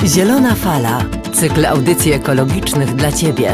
Zielona fala. Cykl audycji ekologicznych dla Ciebie.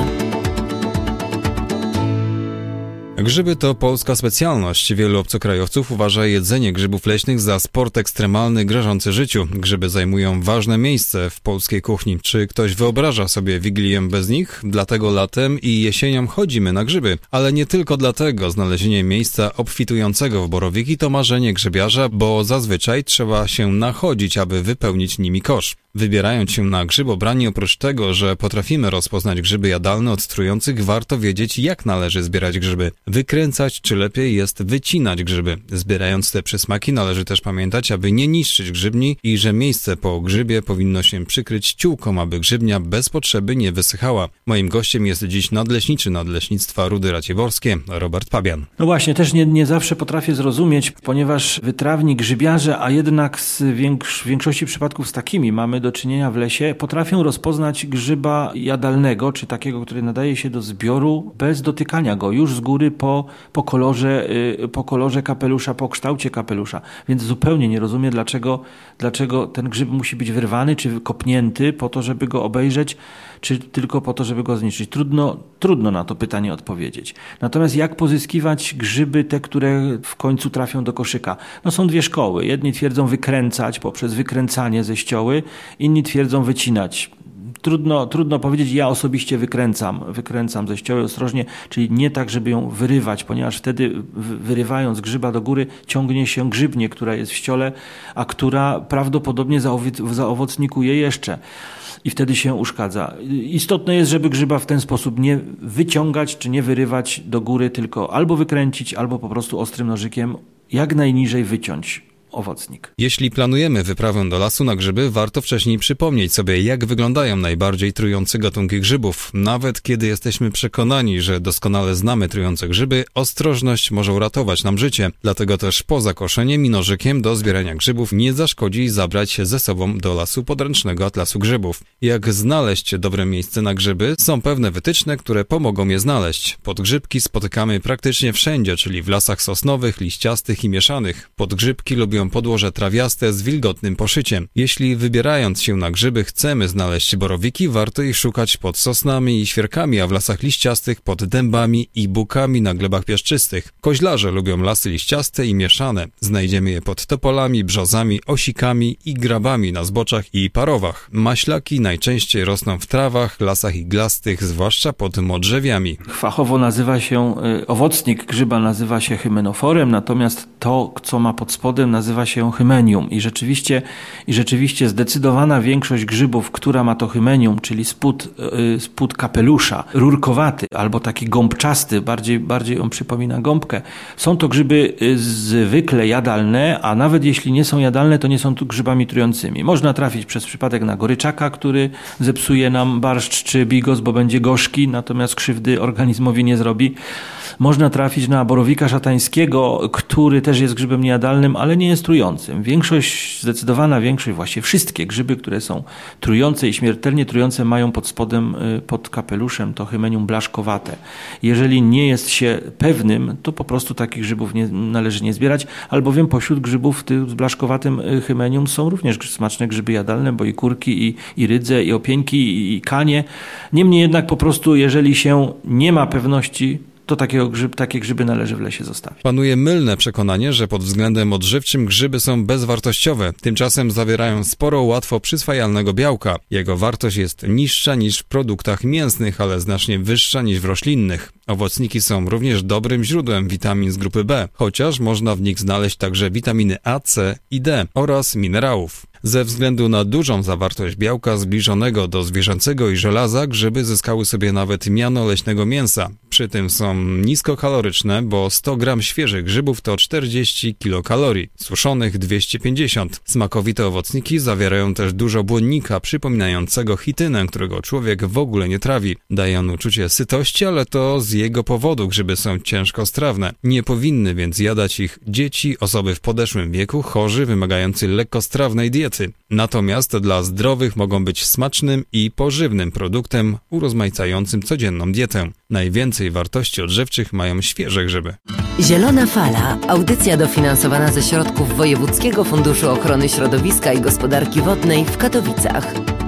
Grzyby to polska specjalność. Wielu obcokrajowców uważa jedzenie grzybów leśnych za sport ekstremalny grożący życiu. Grzyby zajmują ważne miejsce w polskiej kuchni. Czy ktoś wyobraża sobie Wigilię bez nich? Dlatego latem i jesienią chodzimy na grzyby. Ale nie tylko dlatego. Znalezienie miejsca obfitującego w borowiki to marzenie grzybiarza, bo zazwyczaj trzeba się nachodzić, aby wypełnić nimi kosz. Wybierając się na grzybobranie, oprócz tego, że potrafimy rozpoznać grzyby jadalne od trujących, warto wiedzieć, jak należy zbierać grzyby. Wykręcać, czy lepiej jest wycinać grzyby. Zbierając te przysmaki, należy też pamiętać, aby nie niszczyć grzybni i że miejsce po grzybie powinno się przykryć ściółką, aby grzybnia bez potrzeby nie wysychała. Moim gościem jest dziś nadleśniczy Nadleśnictwa Rudy Racieworskie, Robert Pabian. No właśnie, też nie zawsze potrafię zrozumieć, ponieważ wytrawni grzybiarze, a jednak w większości przypadków z takimi mamy do czynienia w lesie, potrafią rozpoznać grzyba jadalnego, czy takiego, który nadaje się do zbioru bez dotykania go, już z góry po kolorze kapelusza, po kształcie kapelusza. Więc zupełnie nie rozumiem, dlaczego ten grzyb musi być wyrwany, czy kopnięty po to, żeby go obejrzeć, czy tylko po to, żeby go zniszczyć. Trudno na to pytanie odpowiedzieć. Natomiast jak pozyskiwać grzyby, te, które w końcu trafią do koszyka? No są dwie szkoły. Jedni twierdzą wykręcać poprzez wykręcanie ze ścioły, inni twierdzą wycinać. Trudno powiedzieć, ja osobiście wykręcam ze ścioły ostrożnie, czyli nie tak, żeby ją wyrywać, ponieważ wtedy wyrywając grzyba do góry ciągnie się grzybnię, która jest w ściole, a która prawdopodobnie zaowocnikuje jeszcze i wtedy się uszkadza. Istotne jest, żeby grzyba w ten sposób nie wyciągać czy nie wyrywać do góry, tylko albo wykręcić, albo po prostu ostrym nożykiem jak najniżej wyciąć owocnik. Jeśli planujemy wyprawę do lasu na grzyby, warto wcześniej przypomnieć sobie, jak wyglądają najbardziej trujące gatunki grzybów. Nawet kiedy jesteśmy przekonani, że doskonale znamy trujące grzyby, ostrożność może uratować nam życie. Dlatego też poza koszeniem i nożykiem do zbierania grzybów nie zaszkodzi zabrać ze sobą do lasu podręcznego atlasu grzybów. Jak znaleźć dobre miejsce na grzyby? Są pewne wytyczne, które pomogą je znaleźć. Podgrzybki spotykamy praktycznie wszędzie, czyli w lasach sosnowych, liściastych i mieszanych. Podgrzybki lubią podłoże trawiaste z wilgotnym poszyciem. Jeśli wybierając się na grzyby chcemy znaleźć borowiki, warto ich szukać pod sosnami i świerkami, a w lasach liściastych pod dębami i bukami na glebach piaszczystych. Koźlarze lubią lasy liściaste i mieszane. Znajdziemy je pod topolami, brzozami, osikami i grabami na zboczach i parowach. Maślaki najczęściej rosną w trawach, lasach iglastych, zwłaszcza pod modrzewiami. Fachowo nazywa się owocnik grzyba, nazywa się hymenoforem, natomiast to, co ma pod spodem, nazywa się hymenium i rzeczywiście zdecydowana większość grzybów, która ma to hymenium, czyli spód kapelusza, rurkowaty albo taki gąbczasty, bardziej on przypomina gąbkę. Są to grzyby zwykle jadalne, a nawet jeśli nie są jadalne, to nie są tu grzybami trującymi. Można trafić przez przypadek na goryczaka, który zepsuje nam barszcz czy bigos, bo będzie gorzki, natomiast krzywdy organizmowi nie zrobi. Można trafić na borowika szatańskiego, który też jest grzybem niejadalnym, ale nie jest trującym. Zdecydowana większość, właściwie wszystkie grzyby, które są trujące i śmiertelnie trujące, mają pod spodem, pod kapeluszem to hymenium blaszkowate. Jeżeli nie jest się pewnym, to po prostu takich grzybów należy nie zbierać, albowiem pośród grzybów tych z blaszkowatym hymenium są również smaczne grzyby jadalne, bo i kurki, i rydze, i opieńki, i kanie. Niemniej jednak po prostu, jeżeli się nie ma pewności, to takie grzyby należy w lesie zostawić. Panuje mylne przekonanie, że pod względem odżywczym grzyby są bezwartościowe. Tymczasem zawierają sporo łatwo przyswajalnego białka. Jego wartość jest niższa niż w produktach mięsnych, ale znacznie wyższa niż w roślinnych. Owocniki są również dobrym źródłem witamin z grupy B, chociaż można w nich znaleźć także witaminy A, C i D oraz minerałów. Ze względu na dużą zawartość białka zbliżonego do zwierzęcego i żelaza, grzyby zyskały sobie nawet miano leśnego mięsa. Przy tym są niskokaloryczne, bo 100 gram świeżych grzybów to 40 kilokalorii, suszonych 250. Smakowite owocniki zawierają też dużo błonnika przypominającego chitynę, którego człowiek w ogóle nie trawi. Daje on uczucie sytości, ale to z jego powodu grzyby są ciężkostrawne. Nie powinny więc jadać ich dzieci, osoby w podeszłym wieku, chorzy, wymagający lekkostrawnej diety. Natomiast dla zdrowych mogą być smacznym i pożywnym produktem urozmaicającym codzienną dietę. Najwięcej wartości odżywczych mają świeże grzyby. Zielona fala. Audycja dofinansowana ze środków Wojewódzkiego Funduszu Ochrony Środowiska i Gospodarki Wodnej w Katowicach.